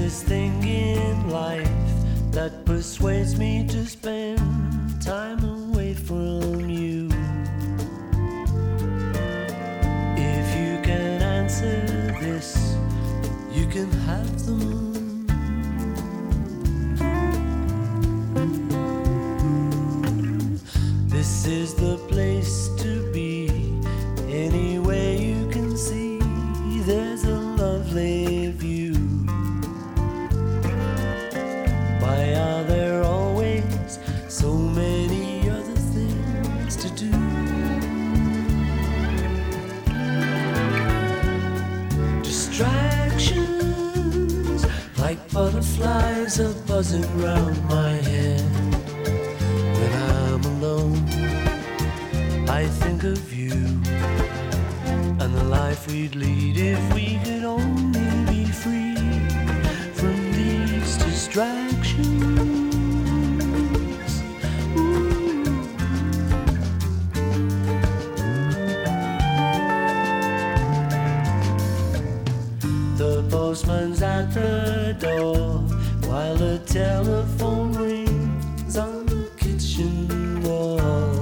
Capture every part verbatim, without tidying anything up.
this thing in life that persuades me to spend time away from you. If you can answer this, you can have the moon. This is the place to be. Anyway you can see, there's a lovely view. Why are there always so many other things to do? Distractions, like butterflies are buzzing round my head. When I'm alone, I think of you and the life we'd lead if we could only be free from these distractions. Ooh. The postman's at the door while the telephone rings on the kitchen wall.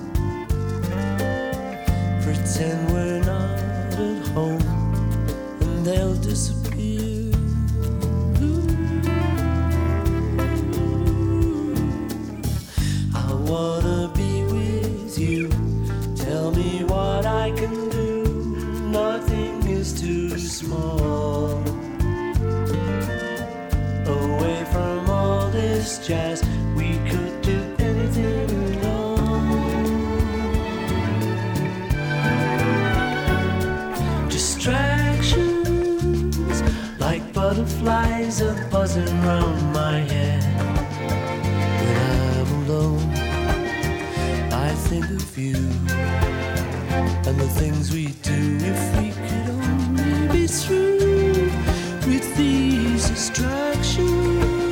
Pretend we're not at home and they'll disappear. Ooh. I wanna be with you. Tell me what I can do. Nothing is too small. Away from all this jazz, we could do anything alone. Distractions, like butterflies are buzzing round my head. When I'm alone, I think of you and the things we do if we could only be through with these distractions.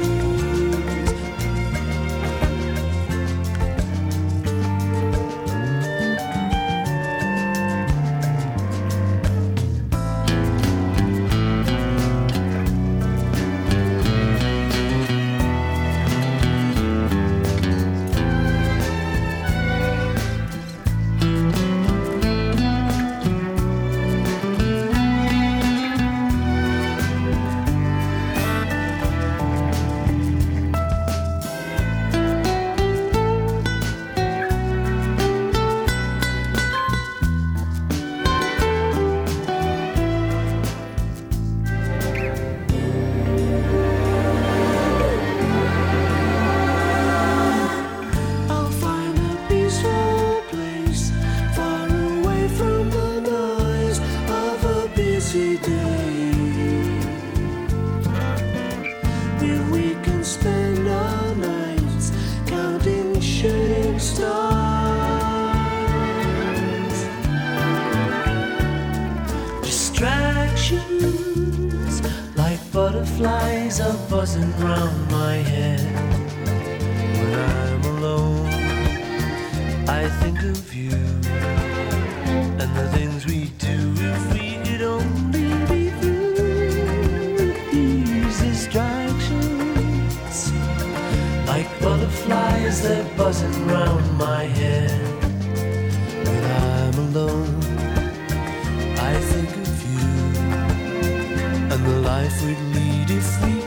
Distractions, like butterflies are buzzing round my head. When I'm alone, I think of you and the things we do if we could only be through these distractions. Like butterflies, they're buzzing round my head. When I'm alone, I think of you and the life we'd lead if we